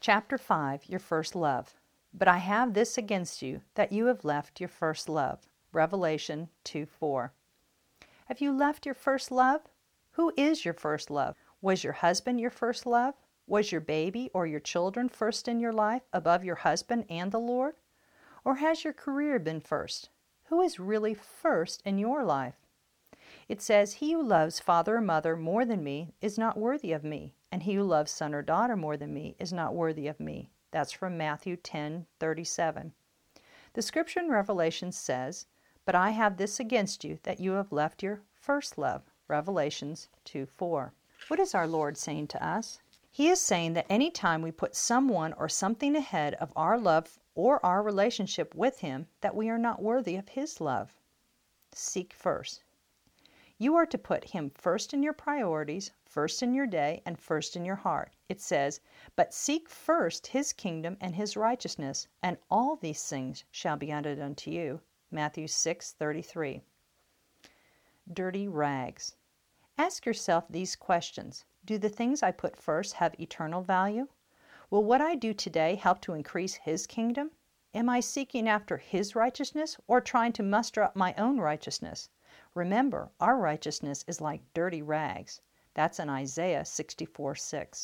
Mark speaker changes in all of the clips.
Speaker 1: Chapter 5, Your First Love. But I have this against you, that you have left your first love. Revelation 2:4. Have you left your first love? Who is your first love? Was your husband your first love? Was your baby or your children first in your life above your husband and the Lord? Or has your career been first? Who is really first in your life? It says, He who loves father or mother more than me is not worthy of me, and he who loves son or daughter more than me is not worthy of me. That's from Matthew 10:37. The scripture in Revelation says, But I have this against you, that you have left your first love. Revelations 2:4. What is our Lord saying to us? He is saying that any time we put someone or something ahead of our love or our relationship with Him, that we are not worthy of His love. Seek first. You are to put Him first in your priorities, first in your day, and first in your heart. It says, But seek first His kingdom and His righteousness, and all these things shall be added unto you. Matthew 6:33. Dirty rags. Ask yourself these questions. Do the things I put first have eternal value? Will what I do today help to increase His kingdom? Am I seeking after His righteousness or trying to muster up my own righteousness? Remember, our righteousness is like dirty rags. That's in Isaiah 64:6.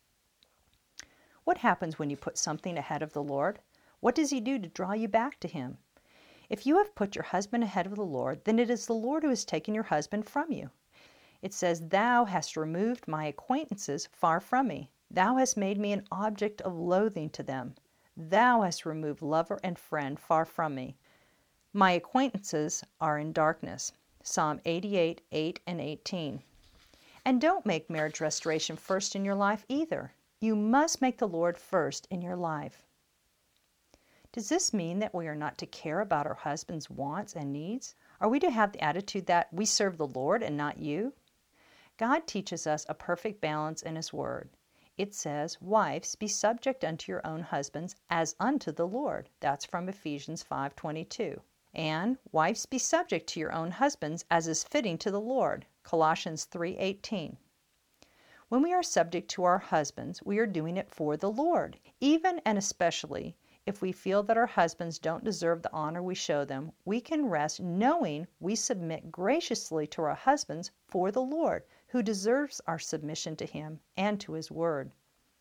Speaker 1: What happens when you put something ahead of the Lord? What does He do to draw you back to Him? If you have put your husband ahead of the Lord, then it is the Lord who has taken your husband from you. It says, Thou hast removed my acquaintances far from me. Thou hast made me an object of loathing to them. Thou hast removed lover and friend far from me. My acquaintances are in darkness. Psalm 88:8 and 18. And don't make marriage restoration first in your life either. You must make the Lord first in your life. Does this mean that we are not to care about our husband's wants and needs? Are we to have the attitude that we serve the Lord and not you? God teaches us a perfect balance in His Word. It says, Wives, be subject unto your own husbands as unto the Lord. That's from Ephesians 5:22. And, Wives, be subject to your own husbands as is fitting to the Lord. Colossians 3:18. When we are subject to our husbands, we are doing it for the Lord. Even and especially if we feel that our husbands don't deserve the honor we show them, we can rest knowing we submit graciously to our husbands for the Lord, who deserves our submission to Him and to His Word.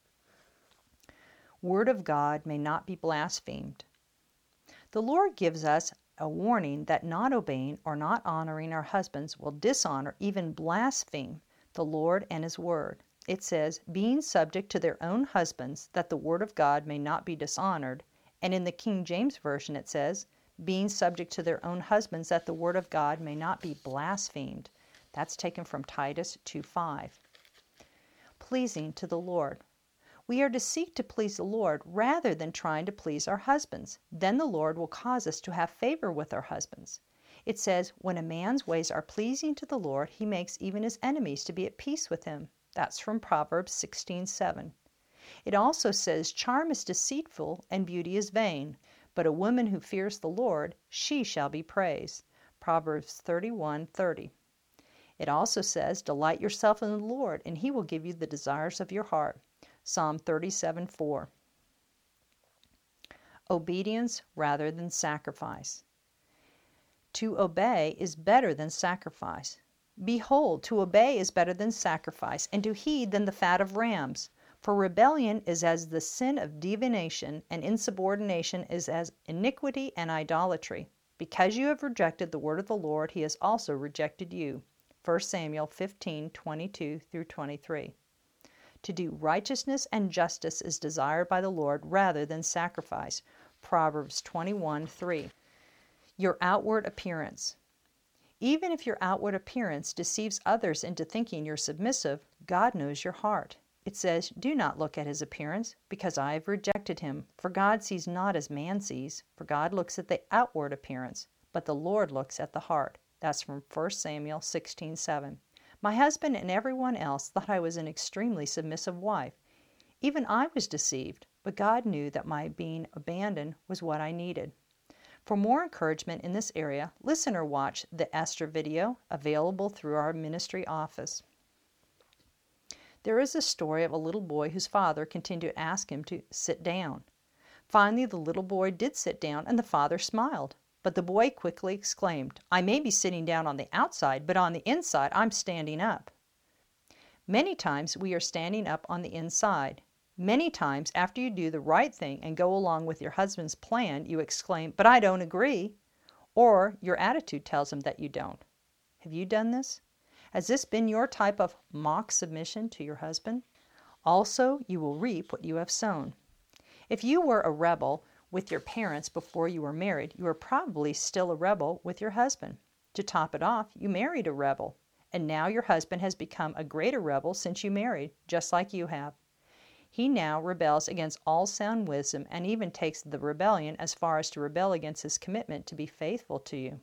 Speaker 1: Word of God may not be blasphemed. The Lord gives us a warning that not obeying or not honoring our husbands will dishonor, even blaspheme, the Lord and His Word. It says, being subject to their own husbands, that the Word of God may not be dishonored. And in the King James Version it says, being subject to their own husbands, that the Word of God may not be blasphemed. That's taken from Titus 2:5. Pleasing to the Lord. We are to seek to please the Lord rather than trying to please our husbands. Then the Lord will cause us to have favor with our husbands. It says, when a man's ways are pleasing to the Lord, He makes even his enemies to be at peace with him. That's from Proverbs 16:7. It also says, charm is deceitful and beauty is vain, but a woman who fears the Lord, she shall be praised. Proverbs 31:30. It also says, delight yourself in the Lord, and He will give you the desires of your heart. Psalm 37:4. Obedience rather than sacrifice. To obey is better than sacrifice. Behold, to obey is better than sacrifice, and to heed than the fat of rams. For rebellion is as the sin of divination, and insubordination is as iniquity and idolatry. Because you have rejected the word of the Lord, He has also rejected you. 1 Samuel 15:22-23. To do righteousness and justice is desired by the Lord rather than sacrifice. Proverbs 21:3. Your outward appearance. Even if your outward appearance deceives others into thinking you're submissive, God knows your heart. It says, do not look at his appearance, because I have rejected him. For God sees not as man sees, for God looks at the outward appearance, but the Lord looks at the heart. That's from 1 Samuel 16:7. My husband and everyone else thought I was an extremely submissive wife. Even I was deceived, but God knew that my being abandoned was what I needed. For more encouragement in this area, listen or watch the Esther video available through our ministry office. There is a story of a little boy whose father continued to ask him to sit down. Finally, the little boy did sit down, and the father smiled. But the boy quickly exclaimed, "I may be sitting down on the outside, but on the inside I'm standing up." Many times we are standing up on the inside. Many times after you do the right thing and go along with your husband's plan, you exclaim, "But I don't agree," or your attitude tells him that you don't. Have you done this? Has this been your type of mock submission to your husband? Also, you will reap what you have sown. If you were a rebel with your parents before you were married, you are probably still a rebel with your husband. To top it off, you married a rebel, and now your husband has become a greater rebel since you married, just like you have. He now rebels against all sound wisdom and even takes the rebellion as far as to rebel against his commitment to be faithful to you.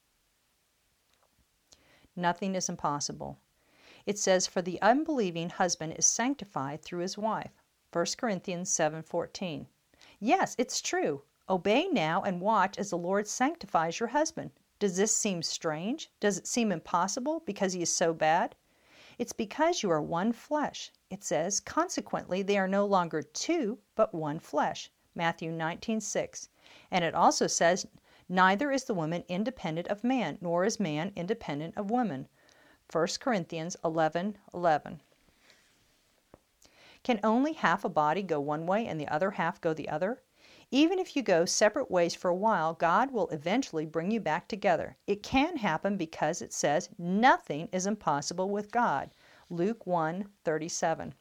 Speaker 1: Nothing is impossible. It says, "For the unbelieving husband is sanctified through his wife." 1 Corinthians 7:14. Yes, it's true. Obey now and watch as the Lord sanctifies your husband. Does this seem strange? Does it seem impossible because he is so bad? It's because you are one flesh. It says, "Consequently, they are no longer two, but one flesh." Matthew 19:6. And it also says, "Neither is the woman independent of man, nor is man independent of woman." 1 Corinthians 11:11. Can only half a body go one way and the other half go the other? Even if you go separate ways for a while, God will eventually bring you back together. It can happen because it says, "Nothing is impossible with God." Luke 1:37.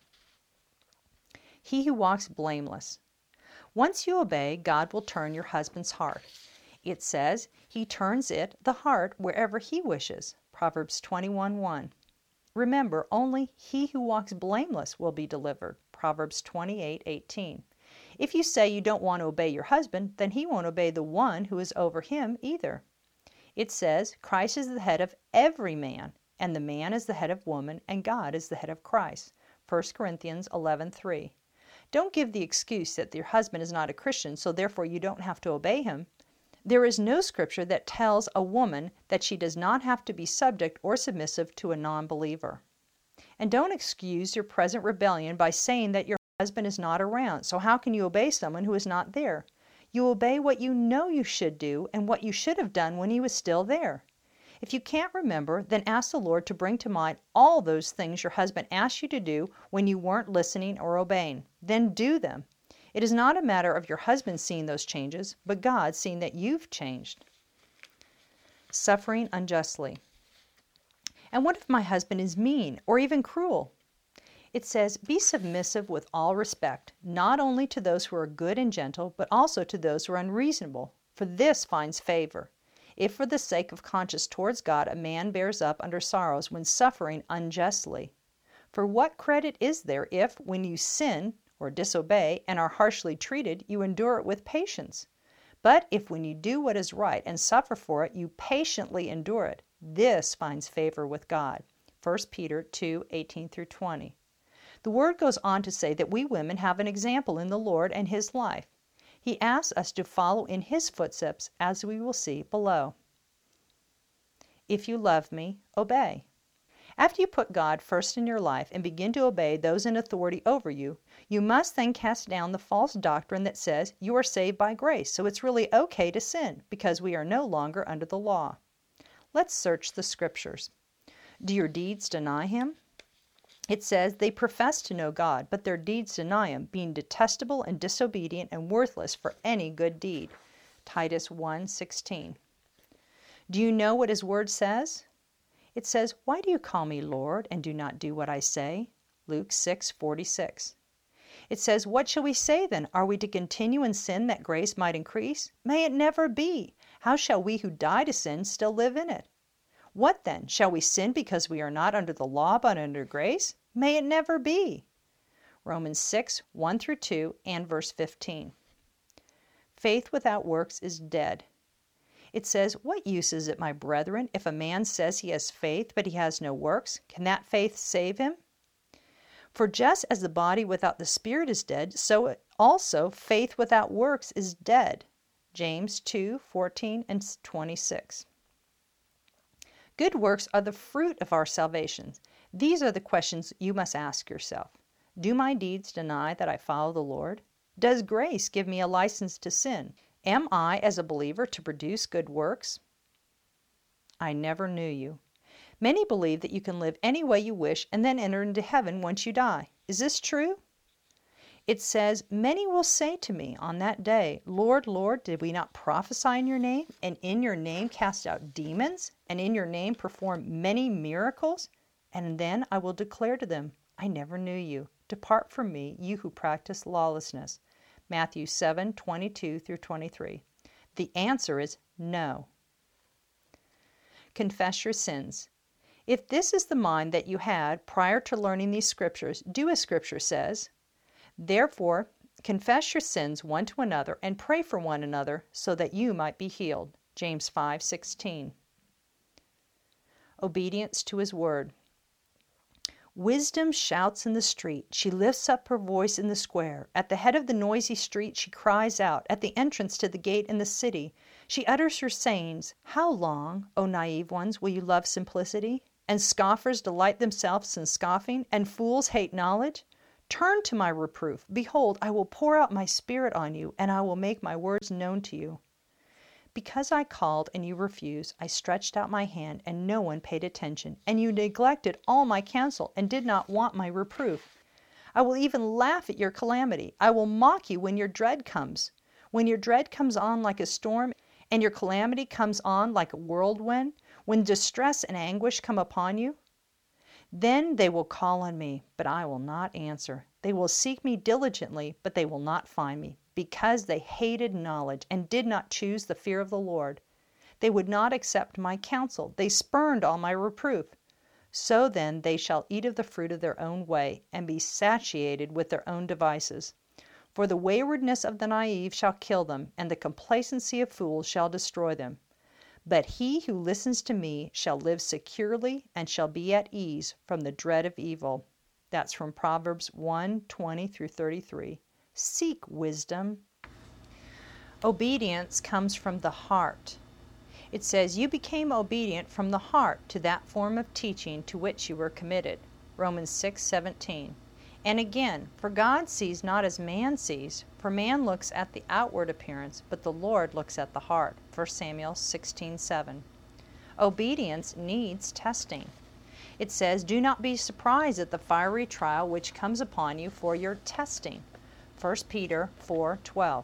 Speaker 1: He who walks blameless. Once you obey, God will turn your husband's heart. It says, "He turns it, the heart, wherever he wishes." Proverbs 21:1. Remember, only he who walks blameless will be delivered. Proverbs 28:18. If you say you don't want to obey your husband, then he won't obey the one who is over him either. It says, "Christ is the head of every man, and the man is the head of woman, and God is the head of Christ." 1 Corinthians 11:3. Don't give the excuse that your husband is not a Christian, so therefore you don't have to obey him. There is no scripture that tells a woman that she does not have to be subject or submissive to a non-believer. And don't excuse your present rebellion by saying that your husband is not around. So how can you obey someone who is not there? You obey what you know you should do and what you should have done when he was still there. If you can't remember, then ask the Lord to bring to mind all those things your husband asked you to do when you weren't listening or obeying. Then do them. It is not a matter of your husband seeing those changes, but God seeing that you've changed. Suffering unjustly. And what if my husband is mean or even cruel? It says, "Be submissive with all respect, not only to those who are good and gentle, but also to those who are unreasonable, for this finds favor. If for the sake of conscience towards God a man bears up under sorrows when suffering unjustly. For what credit is there if, when you sin or disobey and are harshly treated, you endure it with patience? But if when you do what is right and suffer for it, you patiently endure it, this finds favor with God." 1 Peter 2:18-20. The Word goes on to say that we women have an example in the Lord and His life. He asks us to follow in His footsteps, as we will see below. If you love me, obey. After you put God first in your life and begin to obey those in authority over you, you must then cast down the false doctrine that says you are saved by grace, so it's really okay to sin because we are no longer under the law. Let's search the scriptures. Do your deeds deny Him? It says they profess to know God, but their deeds deny Him, being detestable and disobedient and worthless for any good deed. Titus 1:16. Do you know what His Word says? It says, "Why do you call me Lord and do not do what I say?" Luke 6:46. It says, "What shall we say then? Are we to continue in sin that grace might increase? May it never be! How shall we who die to sin still live in it? What then? Shall we sin because we are not under the law but under grace? May it never be!" Romans 6:1-2 and verse 15. Faith without works is dead. It says, "What use is it, my brethren, if a man says he has faith, but he has no works? Can that faith save him? For just as the body without the spirit is dead, so also faith without works is dead." James 2:14-26. Good works are the fruit of our salvation. These are the questions you must ask yourself. Do my deeds deny that I follow the Lord? Does grace give me a license to sin? Am I, as a believer, to produce good works? I never knew you. Many believe that you can live any way you wish and then enter into heaven once you die. Is this true? It says, "Many will say to me on that day, Lord, Lord, did we not prophesy in your name, and in your name cast out demons, and in your name perform many miracles? And then I will declare to them, I never knew you. Depart from me, you who practice lawlessness." Matthew 7:22 through 23. The answer is no. Confess your sins. If this is the mind that you had prior to learning these scriptures, do as Scripture says. Therefore, confess your sins one to another and pray for one another so that you might be healed. James 5:16. Obedience to His Word. Wisdom shouts in the street. She lifts up her voice in the square. At the head of the noisy street she cries out. At the entrance to the gate in the city, she utters her sayings. How long, O naive ones, will you love simplicity? And scoffers delight themselves in scoffing, and fools hate knowledge? Turn to my reproof. Behold, I will pour out my Spirit on you, and I will make my words known to you. Because I called and you refused, I stretched out my hand and no one paid attention, and you neglected all my counsel and did not want my reproof. I will even laugh at your calamity. I will mock you when your dread comes. When your dread comes on like a storm, and your calamity comes on like a whirlwind, when distress and anguish come upon you, then they will call on me, but I will not answer. They will seek me diligently, but they will not find me, because they hated knowledge and did not choose the fear of the Lord. They would not accept my counsel. They spurned all my reproof. So then they shall eat of the fruit of their own way and be satiated with their own devices. For the waywardness of the naive shall kill them, and the complacency of fools shall destroy them. But he who listens to me shall live securely and shall be at ease from the dread of evil. That's from Proverbs 1:20 through 33. Seek wisdom. Obedience comes from the heart. It says, you became obedient from the heart to that form of teaching to which you were committed. Romans 6:17. And again, for God sees not as man sees, for man looks at the outward appearance, but the Lord looks at the heart. 1 Samuel 16:7. Obedience needs testing. It says, do not be surprised at the fiery trial which comes upon you for your testing. 1 Peter 4:12.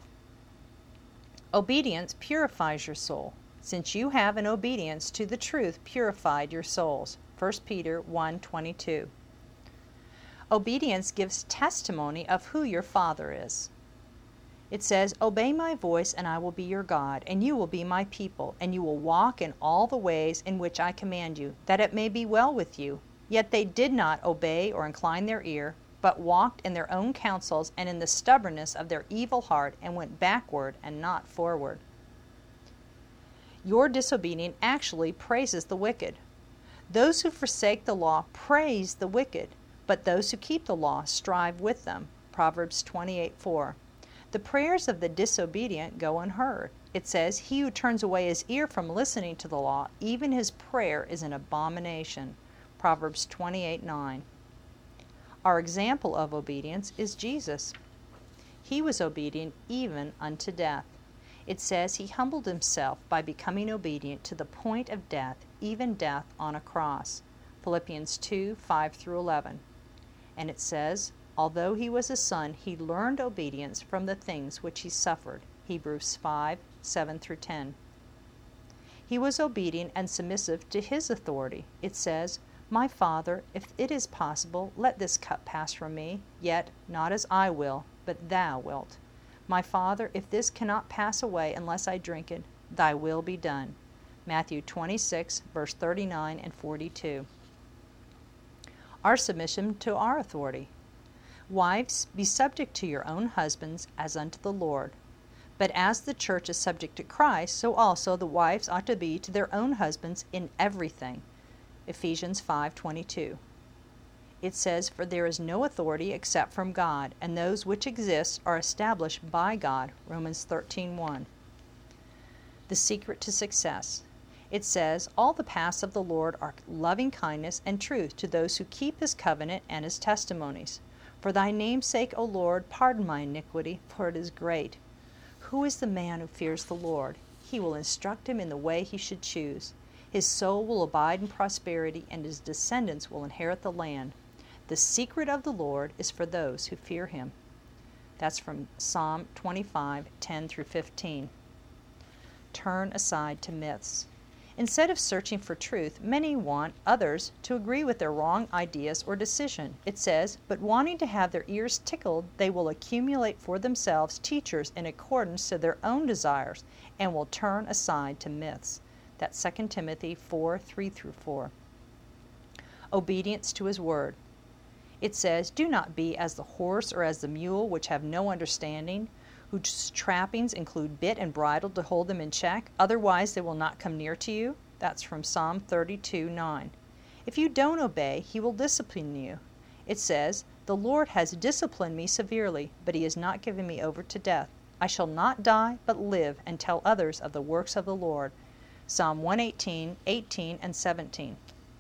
Speaker 1: Obedience purifies your soul, since you have in obedience to the truth purified your souls. 1 Peter 1:22. Obedience gives testimony of who your Father is. It says, obey my voice, and I will be your God, and you will be my people, and you will walk in all the ways in which I command you, that it may be well with you. Yet they did not obey or incline their ear, but walked in their own counsels and in the stubbornness of their evil heart, and went backward and not forward. Your disobedience actually praises the wicked. Those who forsake the law praise the wicked, but those who keep the law strive with them. Proverbs 28:4. The prayers of the disobedient go unheard. It says, he who turns away his ear from listening to the law, even his prayer is an abomination. Proverbs 28:9. Our example of obedience is Jesus. He was obedient even unto death. It says he humbled himself by becoming obedient to the point of death, even death on a cross. Philippians 2:5 through 11. And it says, although he was a son, he learned obedience from the things which he suffered. Hebrews 5:7 through 10. He was obedient and submissive to his authority. It says, my Father, if it is possible, let this cup pass from me, yet not as I will, but thou wilt. My Father, if this cannot pass away unless I drink it, thy will be done. Matthew 26, verse 39 and 42. Our submission to our authority. Wives, be subject to your own husbands as unto the Lord. But as the church is subject to Christ, so also the wives ought to be to their own husbands in everything. Ephesians 5:22. It says, for there is no authority except from God, and those which exist are established by God. Romans 13:1. The secret to success. It says, "All the paths of the Lord are loving kindness and truth to those who keep his covenant and his testimonies. For thy name's sake, O Lord, pardon my iniquity, for it is great." Who is the man who fears the Lord? He will instruct him in the way he should choose. His soul will abide in prosperity, and his descendants will inherit the land. The secret of the Lord is for those who fear him. That's from Psalm 25, 10 through 15. Turn aside to myths. Instead of searching for truth, many want others to agree with their wrong ideas or decision. It says, "But wanting to have their ears tickled, they will accumulate for themselves teachers in accordance to their own desires, and will turn aside to myths." That's 2 Timothy 4, 3 through 4. Obedience to his word. It says, "Do not be as the horse or as the mule, which have no understanding, whose trappings include bit and bridle to hold them in check, otherwise they will not come near to you." That's from Psalm 32, 9. If you don't obey, he will discipline you. It says, "The Lord has disciplined me severely, but he has not given me over to death. I shall not die, but live, and tell others of the works of the Lord." Psalm 118, 18 and 17.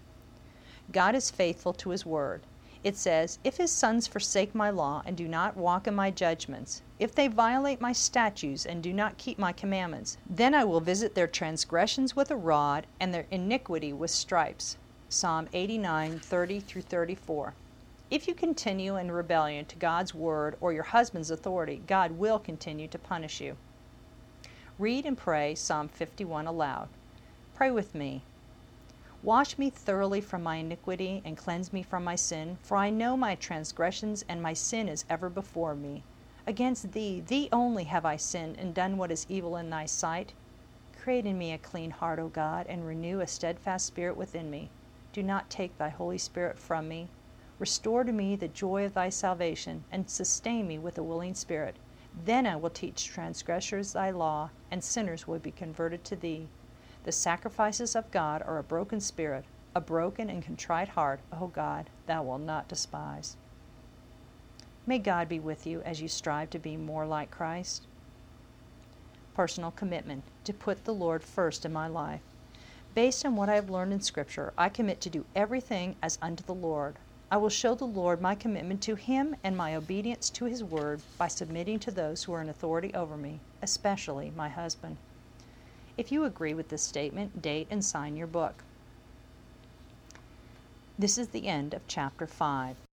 Speaker 1: God is faithful to his word. It says, "If his sons forsake my law and do not walk in my judgments, if they violate my statutes and do not keep my commandments, then I will visit their transgressions with a rod and their iniquity with stripes." Psalm 89, 30 through 34. If you continue in rebellion to God's word or your husband's authority, God will continue to punish you. Read and pray Psalm 51 aloud. Pray with me. "Wash me thoroughly from my iniquity, and cleanse me from my sin. For I know my transgressions, and my sin is ever before me. Against thee, thee only, have I sinned, and done what is evil in thy sight. Create in me a clean heart, O God, and renew a steadfast spirit within me. Do not take thy Holy Spirit from me. Restore to me the joy of thy salvation, and sustain me with a willing spirit. Then I will teach transgressors thy law, and sinners will be converted to thee. The sacrifices of God are a broken spirit, a broken and contrite heart, O God, thou wilt not despise." May God be with you as you strive to be more like Christ. Personal commitment, to put the Lord first in my life. Based on what I have learned in Scripture, I commit to do everything as unto the Lord. I will show the Lord my commitment to him and my obedience to his word by submitting to those who are in authority over me, especially my husband. If you agree with this statement, date and sign your book. This is the end of Chapter 5.